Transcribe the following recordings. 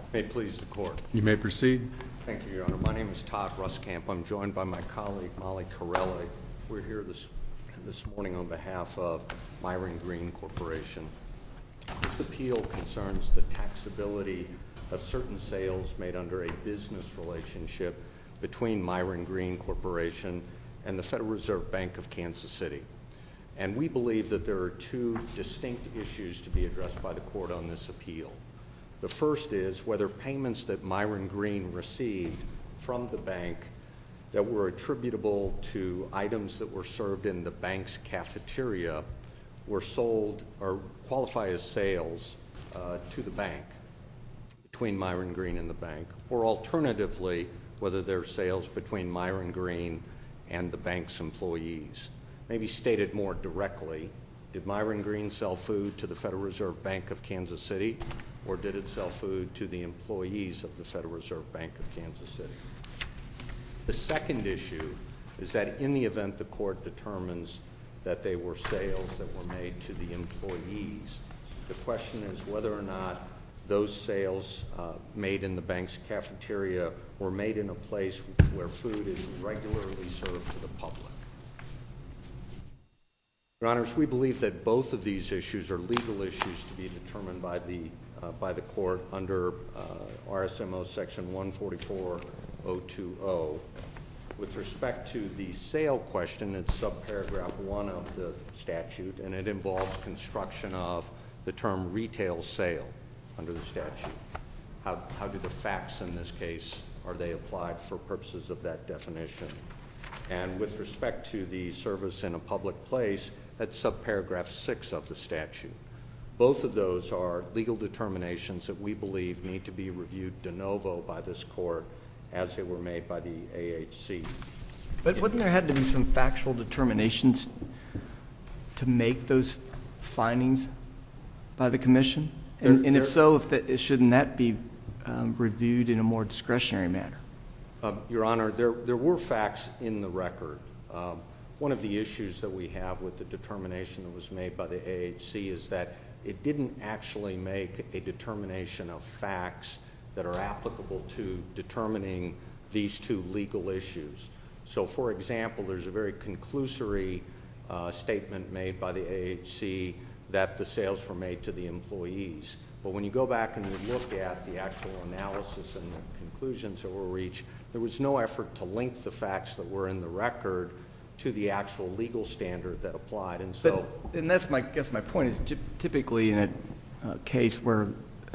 May it please the Court. You may proceed. Thank you, Your Honor. My name is Todd Ruskamp. I'm joined by my colleague, Molly Corelli. We're here this morning on behalf of Myron Green Corporation. This appeal concerns the taxability of certain sales made under a business relationship between Myron Green Corporation and the Federal Reserve Bank of Kansas City. And we believe that there are two distinct issues to be addressed by the Court on this appeal. The first is whether payments that Myron Green received from the bank that were attributable to items that were served in the bank's cafeteria were sold or qualify as sales to the bank between Myron Green and the bank, or alternatively, whether they're sales between Myron Green and the bank's employees. Maybe stated more directly, did Myron Green sell food to the Federal Reserve Bank of Kansas City, or did it sell food to the employees of the Federal Reserve Bank of Kansas City? The second issue is that in the event the Court determines that they were sales that were made to the employees, the question is whether or not those sales made in the bank's cafeteria were made in a place where food is regularly served to the public. Your Honors, we believe that both of these issues are legal issues to be determined by the Court under RSMO Section 144020. With respect to the sale question, it's subparagraph 1 of the statute, and it involves construction of the term retail sale under the statute. How do the facts in this case, are they applied for purposes of that definition? And with respect to the service in a public place, that's subparagraph 6 of the statute. Both of those are legal determinations that we believe need to be reviewed de novo by this Court as they were made by the AHC. But wouldn't there have to be some factual determinations to make those findings by the Commission? And if so, shouldn't that be reviewed in a more discretionary manner? Your Honor, there were facts in the record. One of the issues that we have with the determination that was made by the AHC is that it didn't actually make a determination of facts that are applicable to determining these two legal issues. So, for example, there's a very conclusory statement made by the AHC that the sales were made to the employees. But when you go back and you look at the actual analysis and the conclusions that were reached, there was no effort to link the facts that were in the record to the actual legal standard that applied. And so, and that's my point is typically in a case where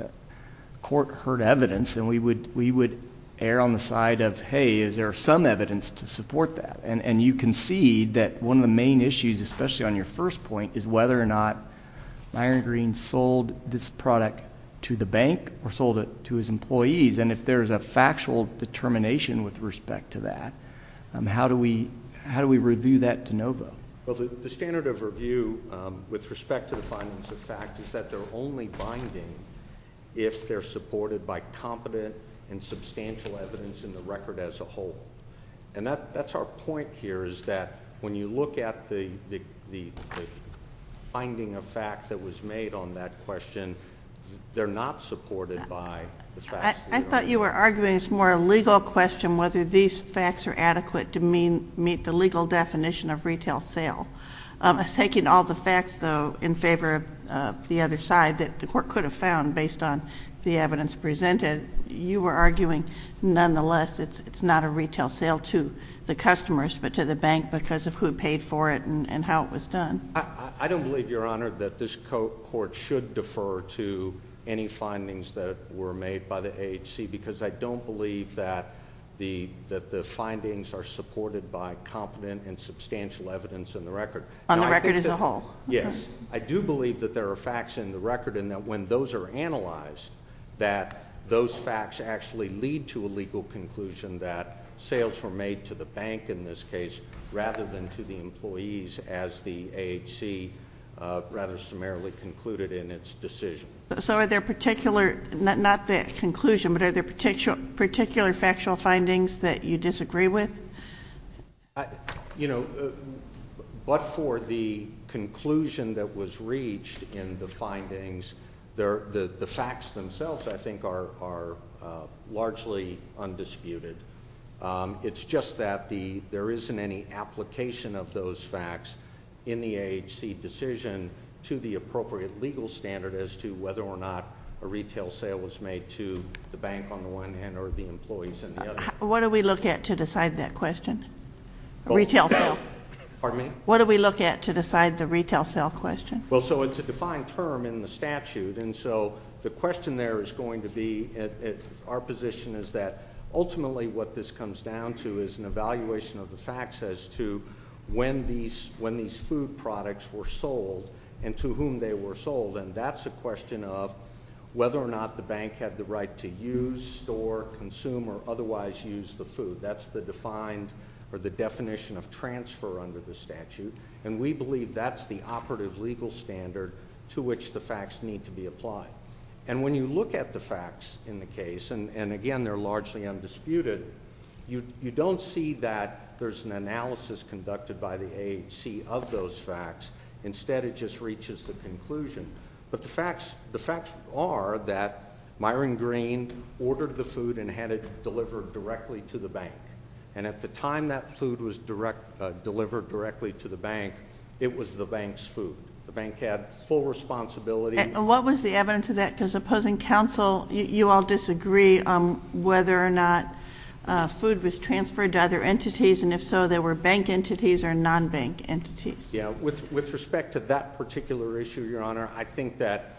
court heard evidence, and we would err on the side of, hey, is there some evidence to support that? And you concede that one of the main issues, especially on your first point, is whether or not Myron Green sold this product to the bank or sold it to his employees. And if there's a factual determination with respect to that, how do we review that de novo? Well, the standard of review with respect to the findings of fact is that they're only binding if they're supported by competent and substantial evidence in the record as a whole. And that's our point here, is that when you look at the finding of fact that was made on that question, they're not supported by the facts. I thought you were arguing it's more a legal question whether these facts are adequate to meet the legal definition of retail sale. Taking all the facts, though, in favor of the other side that the Court could have found based on the evidence presented, you were arguing nonetheless it's not a retail sale to the customers but to the bank because of who paid for it and how it was done. I don't believe, Your Honor, that this Court should defer to any findings that were made by the AHC, because I don't believe that the findings are supported by competent and substantial evidence in the record. On the record as a whole? Yes. I do believe that there are facts in the record, and that when those are analyzed, that those facts actually lead to a legal conclusion that sales were made to the bank in this case rather than to the employees, as the AHC rather summarily concluded in its decision. So are there particular, not the conclusion, but are there particular factual findings that you disagree with? But for the conclusion that was reached in the findings The facts themselves, I think, are largely undisputed. It's just that there isn't any application of those facts in the AHC decision to the appropriate legal standard as to whether or not a retail sale was made to the bank on the one hand or the employees on the other. What do we look at to decide that question? A retail sale. Pardon me? What do we look at to decide the retail sale question? Well, so it's a defined term in the statute, and so the question there is going to be, our position is that ultimately what this comes down to is an evaluation of the facts as to when these food products were sold and to whom they were sold, and that's a question of whether or not the bank had the right to use, store, consume, or otherwise use the food. That's the defined or the definition of transfer under the statute, and we believe that's the operative legal standard to which the facts need to be applied. And when you look at the facts in the case, and again, they're largely undisputed, you don't see that there's an analysis conducted by the AHC of those facts. Instead, it just reaches the conclusion. But the facts are that Myron Green ordered the food and had it delivered directly to the bank. And at the time that food was delivered directly to the bank, it was the bank's food. The bank had full responsibility. And what was the evidence of that? Because opposing counsel, you all disagree on whether or not food was transferred to other entities, and if so, there were bank entities or non-bank entities. Yeah, with respect to that particular issue, Your Honor, I think that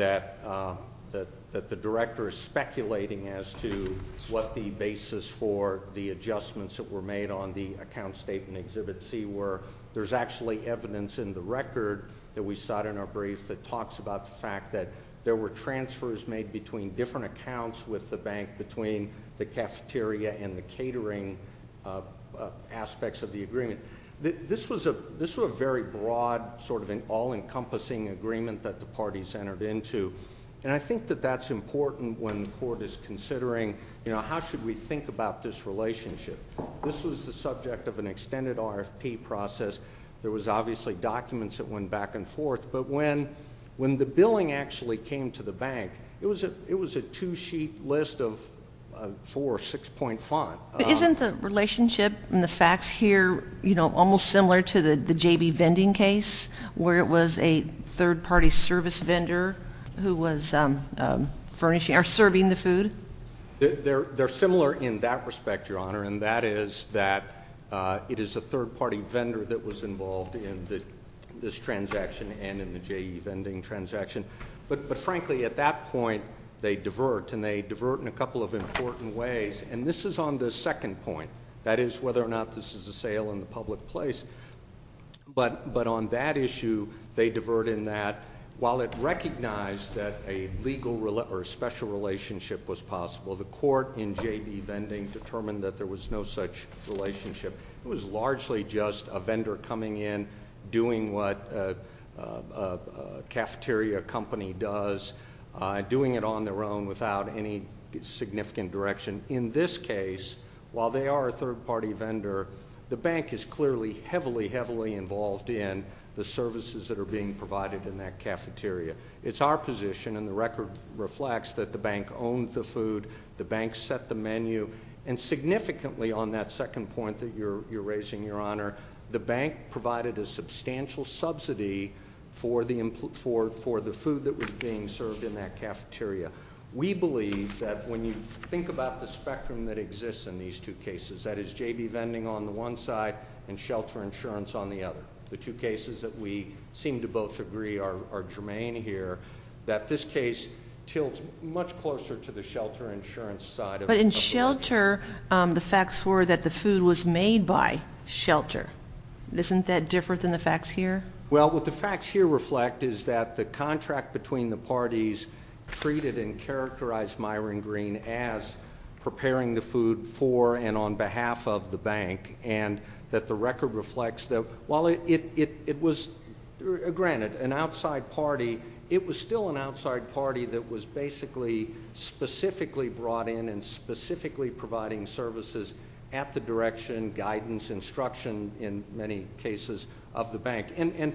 the director is speculating as to what the basis for the adjustments that were made on the account statement Exhibit C were. There's actually evidence in the record that we cite in our brief that talks about the fact that there were transfers made between different accounts with the bank, between the cafeteria and the catering aspects of the agreement. This was a very broad, sort of an all-encompassing agreement that the parties entered into. And I think that that's important when the court is considering, how should we think about this relationship? This was the subject of an extended RFP process. There was obviously documents that went back and forth. But when the billing actually came to the bank, it was a two-sheet list of 4 or 6-point font. But isn't the relationship and the facts here, almost similar to the JB Vending case, where it was a third-party service vendor who was furnishing or serving the food? They're similar in that respect, Your Honor, and that is that it is a third-party vendor that was involved in this transaction and in the JB Vending transaction. But frankly, at that point, they divert, and they divert in a couple of important ways. And this is on the second point, that is whether or not this is a sale in the public place. But on that issue, they divert in that while it recognized that a legal or special relationship was possible, the court in JB Vending determined that there was no such relationship. It was largely just a vendor coming in, doing what a cafeteria company does, doing it on their own without any significant direction. In this case, while they are a third-party vendor, the bank is clearly heavily involved in the services that are being provided in that cafeteria. It's our position, and the record reflects, that the bank owned the food, the bank set the menu, and significantly on that second point that you're raising, Your Honor, the bank provided a substantial subsidy for the food that was being served in that cafeteria. We believe that when you think about the spectrum that exists in these two cases, that is JB Vending on the one side and Shelter Insurance on the other, the two cases that we seem to both agree are germane here, that this case tilts much closer to the Shelter Insurance side of the But in Shelter, the facts were that the food was made by Shelter. Isn't that different than the facts here? Well, what the facts here reflect is that the contract between the parties treated and characterized Myron Green as preparing the food for and on behalf of the bank, and that the record reflects that while it was, granted, an outside party, it was still an outside party that was basically specifically brought in and specifically providing services at the direction, guidance, instruction, in many cases, of the bank. And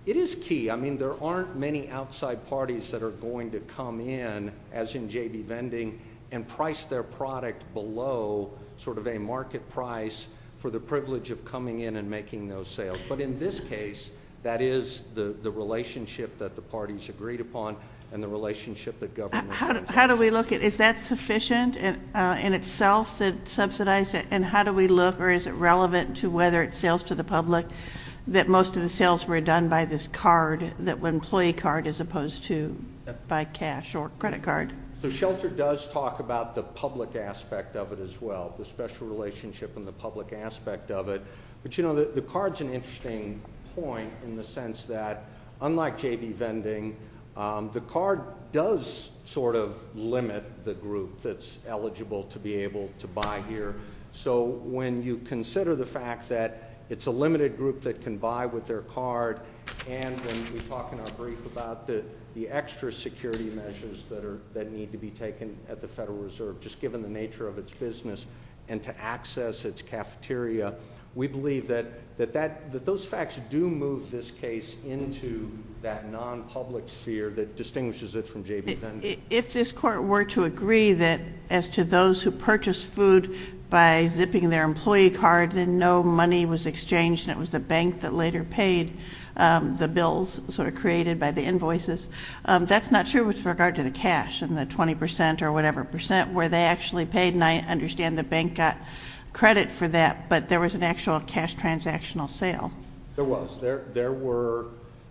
It is key. I mean, there aren't many outside parties that are going to come in, as in JB Vending, and price their product below sort of a market price for the privilege of coming in and making those sales. But in this case, that is the relationship that the parties agreed upon and the relationship that government. How do we look at, is that sufficient in itself that subsidize it? And how do we look, or is it relevant to whether it's sales to the public, that most of the sales were done by this card, that employee card, as opposed to by cash or credit card? So Shelter does talk about the public aspect of it as well, the special relationship and the public aspect of it. But, you know, the card's an interesting point in the sense that, unlike JB Vending, the card does sort of limit the group that's eligible to be able to buy here. So when you consider the fact that it's a limited group that can buy with their card, and when we talk in our brief about the extra security measures that need to be taken at the Federal Reserve, just given the nature of its business, and to access its cafeteria, we believe that those facts do move this case into that non-public sphere that distinguishes it from JB Vending. If this court were to agree that as to those who purchase food by zipping their employee card, then no money was exchanged, and it was the bank that later paid the bills sort of created by the invoices, that's not true with regard to the cash and the 20% or whatever percent where they actually paid, and I understand the bank got credit for that, but there was an actual cash transactional sale. There was. There were,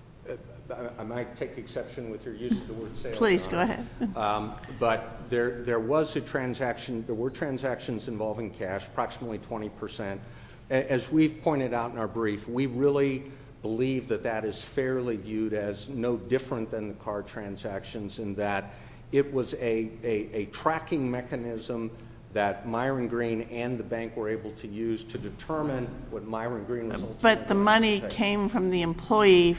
I might take exception with your use of the word sale. Please, go ahead. But there was a transaction, there were transactions involving cash, approximately 20%. As we've pointed out in our brief, we really believe that is fairly viewed as no different than the card transactions, in that it was a tracking mechanism that Myron Green and the bank were able to use to determine what Myron Green was ultimately. But the money came from the employee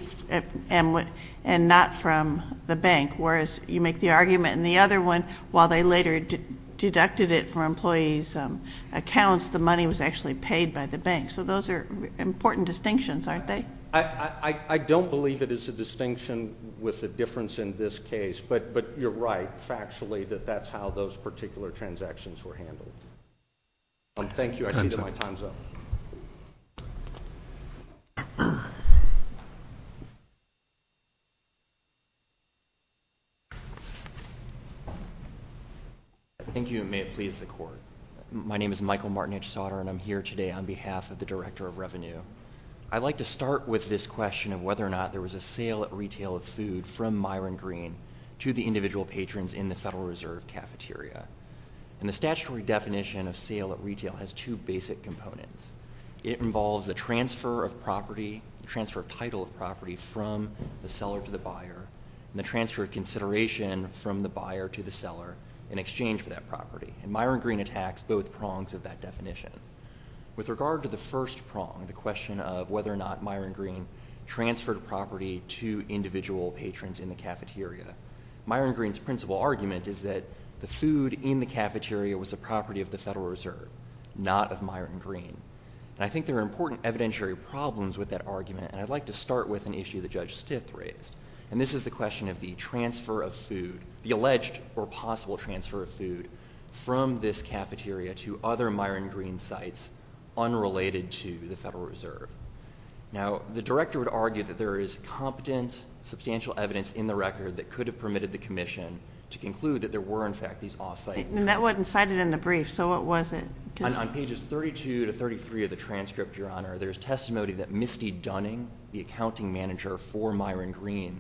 and not from the bank, whereas you make the argument in the other one, while they later deducted it from employees' accounts, the money was actually paid by the bank. So those are important distinctions, aren't they? I don't believe it is a distinction with a difference in this case, but you're right, factually, that's how those particular transactions were handled. Thank you. I see that my time's up. Thank you, and may it please the Court. My name is Michael Martinich-Sauter, and I'm here today on behalf of the Director of Revenue. I'd like to start with this question of whether or not there was a sale at retail of food from Myron Green to the individual patrons in the Federal Reserve cafeteria. And the statutory definition of sale at retail has two basic components. It involves the transfer of property, the transfer of title of property from the seller to the buyer, and the transfer of consideration from the buyer to the seller in exchange for that property. And Myron Green attacks both prongs of that definition. With regard to the first prong, the question of whether or not Myron Green transferred property to individual patrons in the cafeteria, Myron Green's principal argument is that the food in the cafeteria was the property of the Federal Reserve, not of Myron Green. And I think there are important evidentiary problems with that argument, and I'd like to start with an issue that Judge Stith raised. And this is the question of the transfer of food, the alleged or possible transfer of food from this cafeteria to other Myron Green sites unrelated to the Federal Reserve. Now, the Director would argue that there is competent, substantial evidence in the record that could have permitted the Commission to conclude that there were, in fact, these off-site. And that wasn't cited in the brief, so what was it? On pages 32 to 33 of the transcript, Your Honor, there's testimony that Misty Dunning, the accounting manager for Myron Green,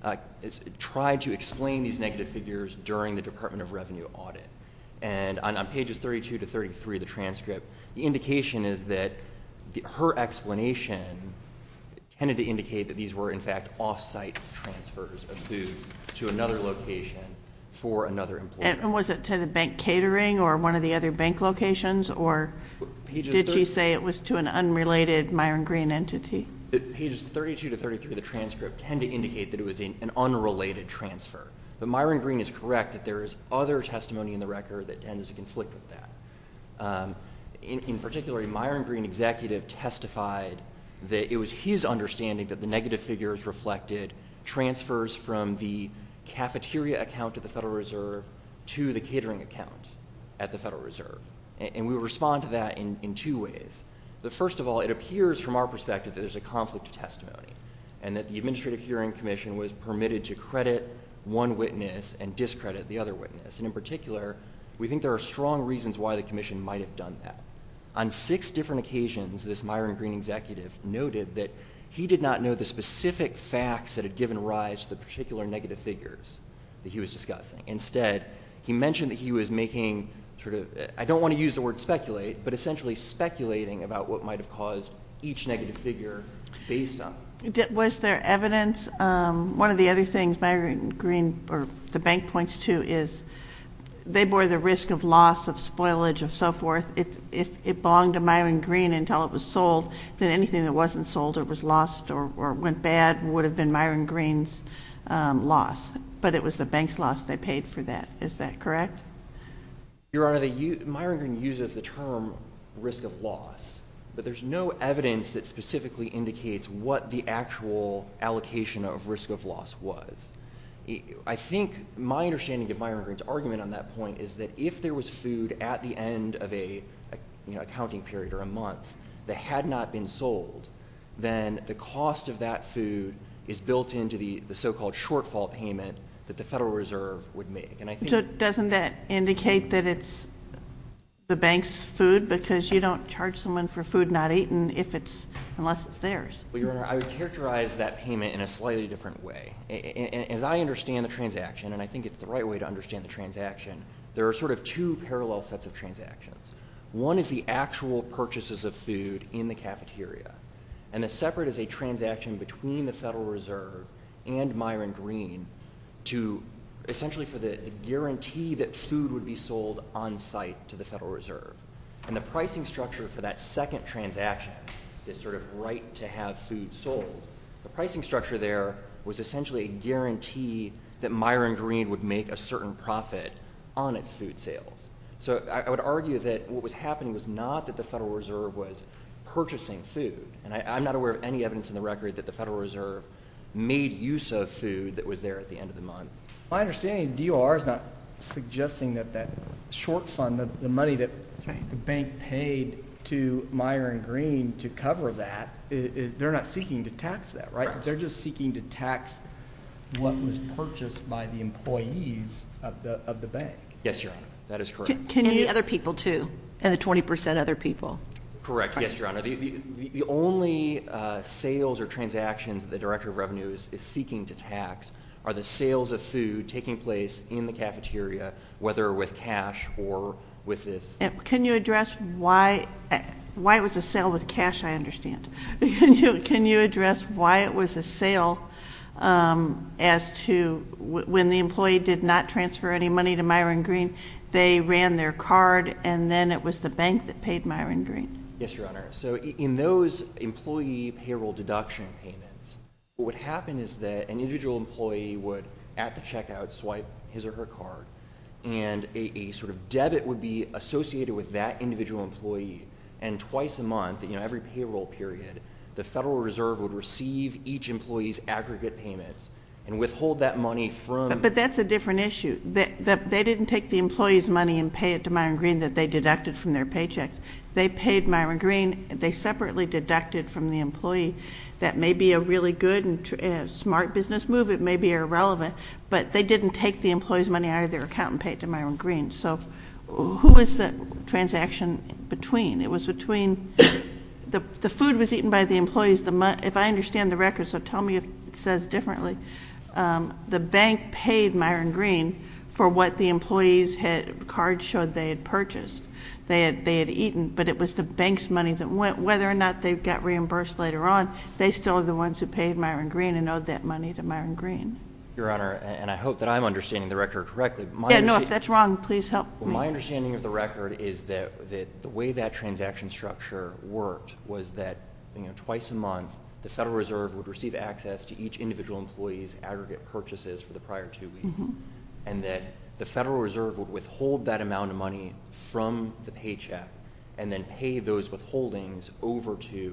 tried to explain these negative figures during the Department of Revenue audit. And on pages 32 to 33 of the transcript, the indication is that her explanation tended to indicate that these were, in fact, off-site transfers of food to another location for another employee. And was it to the bank catering or one of the other bank locations, or did she say it was to an unrelated Myron Green entity? Pages 32 to 33 of the transcript tend to indicate that it was an unrelated transfer. But Myron Green is correct that there is other testimony in the record that tends to conflict with that. In particular, a Myron Green executive testified that it was his understanding that the negative figures reflected transfers from the cafeteria account at the Federal Reserve to the catering account at the Federal Reserve. And we would respond to that in two ways. First of all, it appears from our perspective that there's a conflict of testimony and that the Administrative Hearing Commission was permitted to credit one witness and discredit the other witness. And in particular, we think there are strong reasons why the Commission might have done that. On 6 different occasions, this Myron Green executive noted that he did not know the specific facts that had given rise to the particular negative figures that he was discussing. Instead, he mentioned that he was making I don't want to use the word speculate, but essentially speculating about what might have caused each negative figure based on. Was there evidence? One of the other things Myron Green or the bank points to is they bore the risk of loss, of spoilage, of so forth. If it belonged to Myron Green until it was sold, then anything that wasn't sold or was lost or went bad would have been Myron Green's loss. But it was the bank's loss they paid for that. Is that correct? Your Honor, Myron Green uses the term risk of loss, but there's no evidence that specifically indicates what the actual allocation of risk of loss was. I think my understanding of Myron Green's argument on that point is that if there was food at the end of a accounting period or a month that had not been sold, then the cost of that food is built into the so-called shortfall payment that the Federal Reserve would make. And I think, so doesn't that indicate that it's the bank's food, because you don't charge someone for food not eaten unless it's theirs? Well, Your Honor, I would characterize that payment in a slightly different way. As I understand the transaction, and I think it's the right way to understand the transaction, there are sort of 2 parallel sets of transactions. One is the actual purchases of food in the cafeteria, and the separate is a transaction between the Federal Reserve and Myron Green to essentially for the guarantee that food would be sold on site to the Federal Reserve. And the pricing structure for that second transaction, this sort of right to have food sold, the pricing structure there was essentially a guarantee that Myron Green would make a certain profit on its food sales. So I would argue that what was happening was not that the Federal Reserve was purchasing food, and I'm not aware of any evidence in the record that the Federal Reserve made use of food that was there at the end of the month. My understanding, DOR is not suggesting that short fund, the money that the bank paid to Myron Green to cover that, they're not seeking to tax that, right? Correct. They're just seeking to tax what was purchased by the employees of the bank. Yes, Your Honor, that is correct. And the other people, too, and the 20% other people. Correct, yes, Your Honor. The only sales or transactions that the Director of Revenue is seeking to tax are the sales of food taking place in the cafeteria, whether with cash or with this. Can you address why it was a sale with cash? I understand. Can you address why it was a sale as to when the employee did not transfer any money to Myron Green, they ran their card, and then it was the bank that paid Myron Green? Yes, Your Honor. So in those employee payroll deduction payments, what would happen is that an individual employee would, at the checkout, swipe his or her card, and a sort of debit would be associated with that individual employee. And twice a month, every payroll period, the Federal Reserve would receive each employee's aggregate payments and withhold that money from. But that's a different issue. They didn't take the employee's money and pay it to Myron Green that they deducted from their paychecks. They paid Myron Green. They separately deducted from the employee. That may be a really good and smart business move. It may be irrelevant. But they didn't take the employee's money out of their account and pay it to Myron Green. So who was the transaction between? It was between the food was eaten by the employees. If I understand the record, so tell me if it says differently. The bank paid Myron Green for what the employees cards showed they had purchased. They had eaten, but it was the bank's money that went. Whether or not they got reimbursed later on, they still are the ones who paid Myron Green and owed that money to Myron Green. Your Honor, and I hope that I'm understanding the record correctly. If that's wrong, please help me. My understanding of the record is that the way that transaction structure worked was that twice a month, the Federal Reserve would receive access to each individual employee's aggregate purchases for the prior 2 weeks, and that the Federal Reserve would withhold that amount of money from the paycheck and then pay those withholdings over to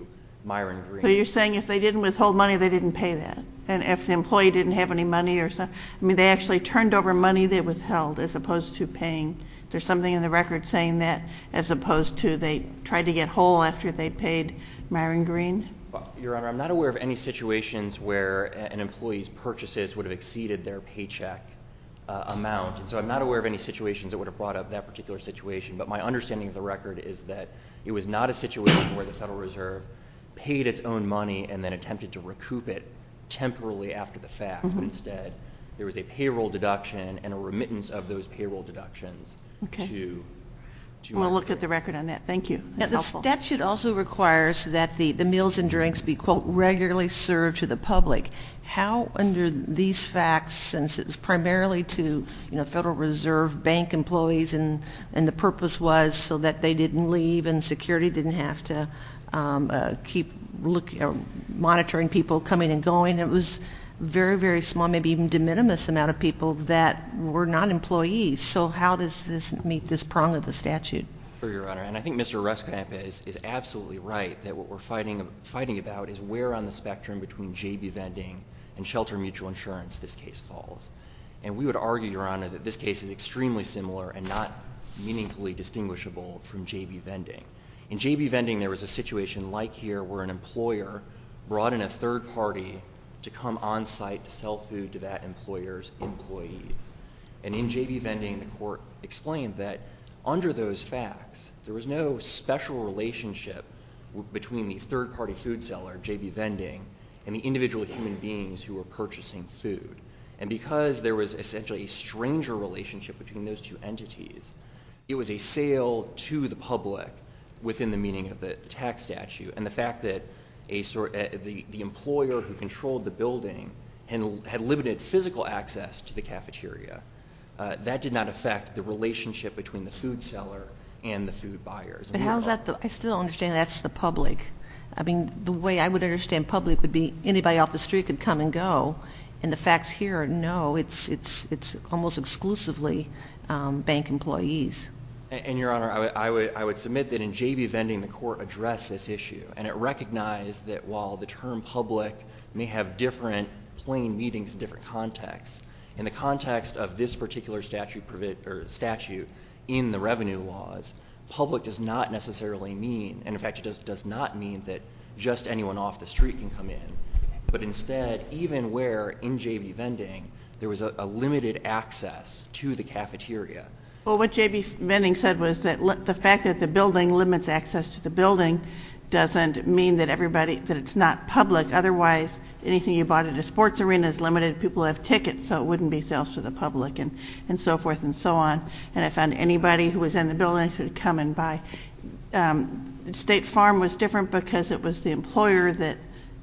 Myron Green. So you're saying if they didn't withhold money, they didn't pay that? And if the employee didn't have any money or something, I mean, they actually turned over money they withheld as opposed to paying. There's something in the record saying that, as opposed to they tried to get whole after they paid Myron Green? Your Honor, I'm not aware of any situations where an employee's purchases would have exceeded their paycheck amount. And so I'm not aware of any situations that would have brought up that particular situation. But my understanding of the record is that it was not a situation where the Federal Reserve paid its own money and then attempted to recoup it temporarily after the fact. But instead, there was a payroll deduction and a remittance of those payroll deductions to We'll look at the record on that. Thank you. That's the helpful. statute also requires that the meals and drinks be, quote, regularly served to the public. How, under these facts, since it was primarily to, Federal Reserve Bank employees and the purpose was so that they didn't leave and security didn't have to keep monitoring people coming and going, it was very, very small, maybe even de minimis amount of people that were not employees. So how does this meet this prong of the statute? Sure, Your Honor. And I think Mr. Ruskamp is absolutely right that what we're fighting about is where on the spectrum between JB Vending and Shelter Mutual Insurance this case falls. And we would argue, Your Honor, that this case is extremely similar and not meaningfully distinguishable from JB Vending. In JB Vending, there was a situation like here where an employer brought in a third party to come on site to sell food to that employer's employees. And in JB Vending, the court explained that under those facts, there was no special relationship between the third party food seller, JB Vending, and the individual human beings who were purchasing food. And because there was essentially a stranger relationship between those two entities, it was a sale to the public within the meaning of the tax statute. And the fact that the employer who controlled the building had limited physical access to the cafeteria, that did not affect the relationship between the food seller and the food buyers. But how is that? I still don't understand that's the public. I mean, the way I would understand public would be anybody off the street could come and go. And the facts here are no, it's almost exclusively bank employees. And, Your Honor, I would submit that in JB Vending, the court addressed this issue, and it recognized that while the term public may have different plain meanings in different contexts, in the context of this particular statute in the revenue laws, public does not necessarily mean, and in fact it does not mean that just anyone off the street can come in, but instead, even where in JB Vending there was a limited access to the cafeteria. Well, what JB Vending said was that the fact that the building limits access to the building doesn't mean that that it's not public. Otherwise, anything you bought at a sports arena is limited. People have tickets, so it wouldn't be sales to the public and so forth and so on. And I found anybody who was in the building could come and buy. State Farm was different because it was the employer that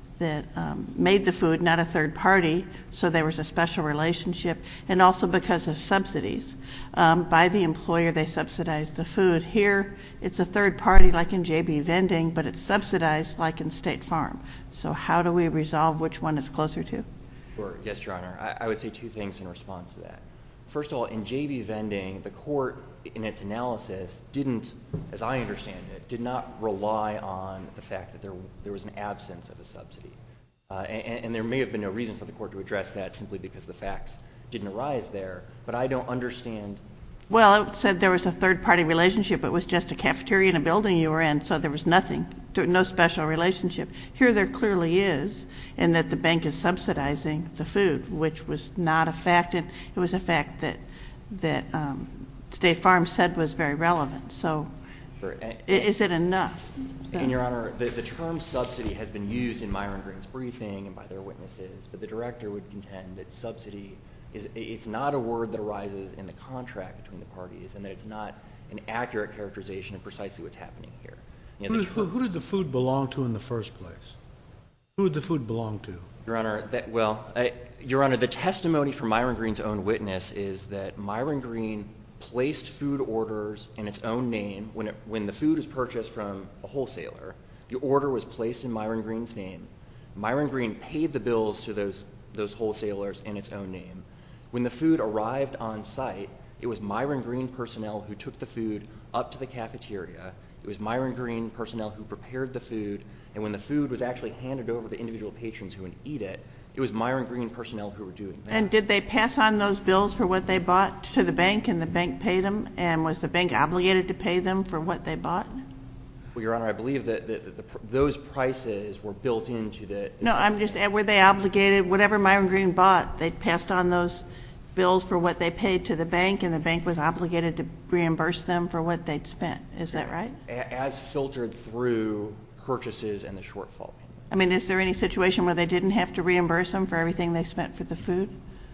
made the food, not a third party, so there was a special relationship, and also because of subsidies. By the employer, they subsidized the food. Here, it's a third party like in JB Vending, but it's subsidized like in State Farm. So how do we resolve which one it's closer to? Sure. Yes, Your Honor. I would say two things in response to that. First of all, in JB Vending, the court, in its analysis, didn't, as I understand it, did not rely on the fact that there was an absence of a subsidy. And there may have been no reason for the court to address that simply because the facts didn't arise there. But I don't understand. Well, it said there was a third-party relationship. It was just a cafeteria in a building you were in, so there was nothing, no special relationship. Here there clearly is, in that the bank is subsidizing the food, which was not a fact. It was a fact that State Farm said was very relevant. So is it enough? And, Your Honor, the term subsidy has been used in Myron Green's briefing and by their witnesses, but the director would contend that subsidy it's not a word that arises in the contract between the parties and that it's not an accurate characterization of precisely what's happening here. Who did the food belong to in the first place? Who did the food belong to? Your Honor, Your Honor, the testimony from Myron Green's own witness is that Myron Green placed food orders in its own name when the food was purchased from a wholesaler. The order was placed in Myron Green's name. Myron Green paid the bills to those wholesalers in its own name. When the food arrived on site, It was Myron Green personnel who took the food up to the cafeteria. It was Myron Green personnel who prepared the food, and when the food was actually handed over to individual patrons who would eat it, it was Myron Green personnel who were doing that. And did they pass on those bills for what they bought to the bank, and the bank paid them? And was the bank obligated to pay them for what they bought? Well, Your Honor, I believe that those prices were built into the No, I'm just, were they obligated, whatever Myron Green bought, they passed on those bills for what they paid to the bank, and the bank was obligated to reimburse them for what they'd spent. Is that right? as filtered through purchases and the shortfall payment. I mean, is there any situation where they didn't have to reimburse them for everything they spent for the food?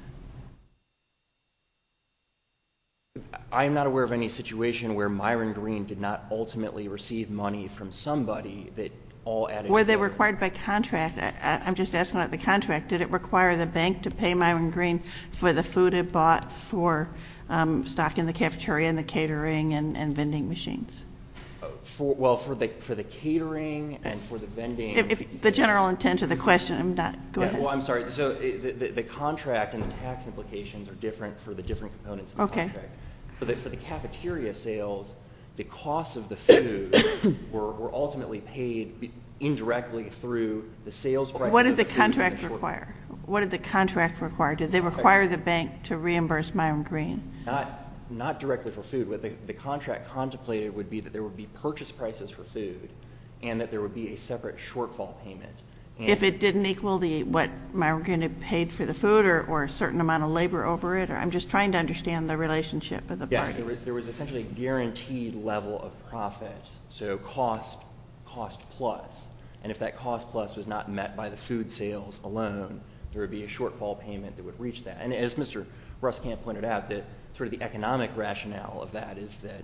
I am not aware of any situation where Myron Green did not ultimately receive money from somebody that all added Were they together. required by contract? I'm just asking about the contract. Did it require the bank to pay Myron Green for the food it bought for stock in the cafeteria and the catering and vending machines? For the catering and for the vending. If the general intent of the question, I'm not. Go ahead. Well, I'm sorry. So the contract and the tax implications are different for the different components of the contract. For the cafeteria sales, the costs of the food were ultimately paid indirectly through the sales prices. What did the contract require? What did the contract require? Did they require the bank to reimburse Myron Green? Not directly for food. What the contract contemplated would be that there would be purchase prices for food and that there would be a separate shortfall payment. And if it didn't equal what Myron Green had paid for the food or a certain amount of labor over it? Or I'm just trying to understand the relationship of the parties. Yes, there was essentially a guaranteed level of profit, so cost plus. And if that cost plus was not met by the food sales alone, there would be a shortfall payment that would reach that. And as Mr. Ruskamp pointed out, that sort of the economic rationale of that is that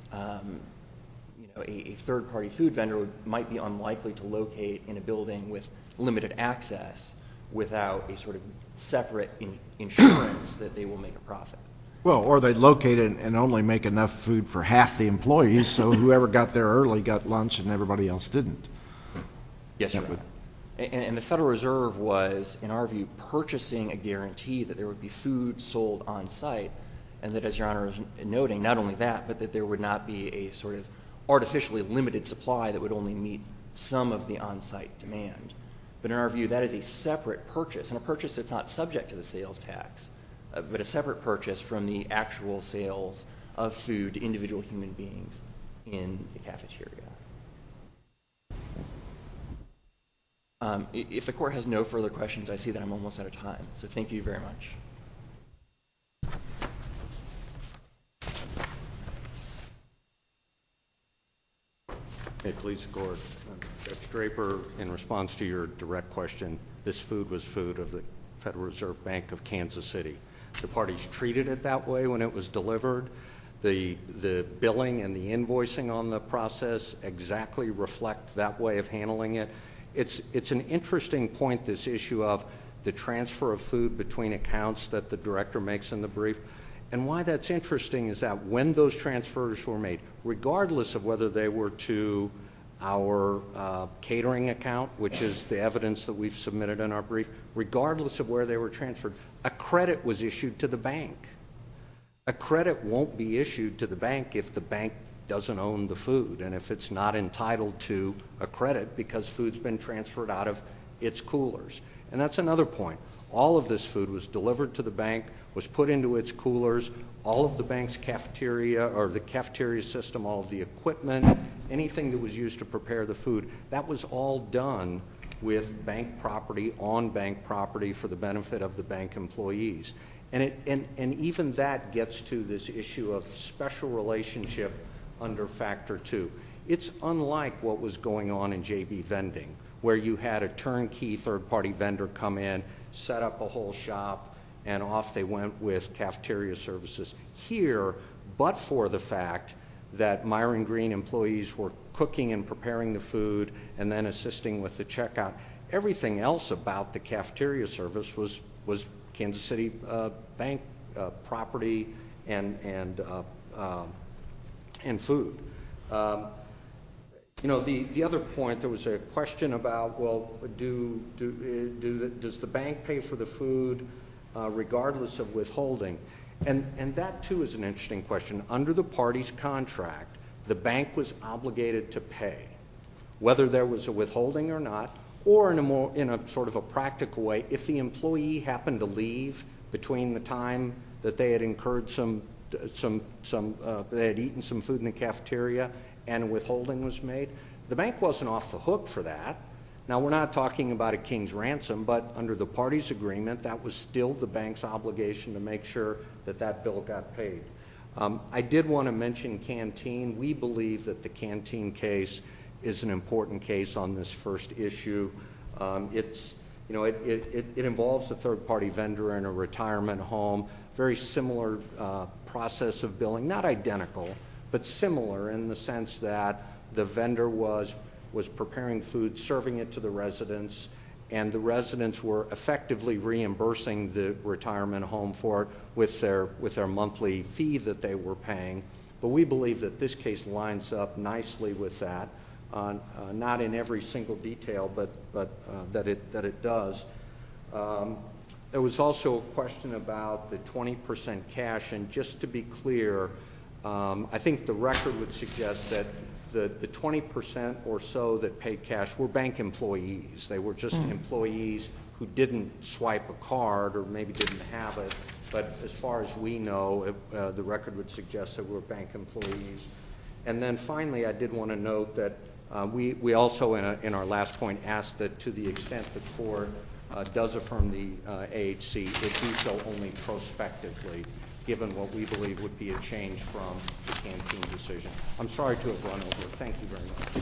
a third-party food vendor might be unlikely to locate in a building with limited access without a sort of separate insurance that they will make a profit. Well, or they'd locate it and only make enough food for half the employees, so whoever got there early got lunch and everybody else didn't. Yes, Your Honor. And the Federal Reserve was, in our view, purchasing a guarantee that there would be food sold on site, and that, as Your Honor is noting, not only that, but that there would not be a sort of artificially limited supply that would only meet some of the on-site demand. But in our view, that is a separate purchase, and a purchase that's not subject to the sales tax, but a separate purchase from the actual sales of food to individual human beings in the cafeteria. If the Court has no further questions, I see that I'm almost out of time, so thank you very much. May it please the Court. Judge Draper, in response to your direct question, this food was food of the Federal Reserve Bank of Kansas City. The parties treated it that way when it was delivered. The billing and the invoicing on the process exactly reflect that way of handling it. It's an interesting point, this issue of the transfer of food between accounts that the director makes in the brief. And why that's interesting is that when those transfers were made, regardless of whether they were to our catering account, which is the evidence that we've submitted in our brief, regardless of where they were transferred, a credit was issued to the bank. A credit won't be issued to the bank if the bank doesn't own the food and if it's not entitled to a credit because food's been transferred out of its coolers. And that's another point. All of this food was delivered to the bank, was put into its coolers. All of the bank's cafeteria or the cafeteria system, all of the equipment, anything that was used to prepare the food, that was all done with bank property, on bank property for the benefit of the bank employees. And even that gets to this issue of special relationship under Factor 2. It's unlike what was going on in JB Vending, where you had a turnkey third-party vendor come in, set up a whole shop, and off they went with cafeteria services. Here, but for the fact that Myron Green employees were cooking and preparing the food and then assisting with the checkout, everything else about the cafeteria service was Kansas City Bank property and food. The other point, there was a question about, well, does the bank pay for the food regardless of withholding? And that, too, is an interesting question. Under the party's contract, the bank was obligated to pay, whether there was a withholding or not, or in a sort of a practical way, if the employee happened to leave between the time that they had incurred they had eaten some food in the cafeteria and withholding was made, the bank wasn't off the hook for that. Now, we're not talking about a king's ransom, but under the party's agreement, that was still the bank's obligation to make sure that that bill got paid. I did want to mention Canteen. We believe that the Canteen case is an important case on this first issue. It involves a third-party vendor in a retirement home, very similar process of billing, not identical, but similar in the sense that the vendor was preparing food, serving it to the residents, and the residents were effectively reimbursing the retirement home for it with their monthly fee that they were paying. But we believe that this case lines up nicely with that, not in every single detail, but that it does. There was also a question about the 20% cash, and just to be clear, I think the record would suggest that the 20% or so that paid cash were bank employees. They were just employees who didn't swipe a card or maybe didn't have it. But as far as we know, the record would suggest that were bank employees. And then finally, I did want to note that we also, in our last point, asked that to the extent the court does affirm the AHC, it do so only prospectively, given what we believe would be a change from the Canteen decision. I'm sorry to have run over. Thank you very much.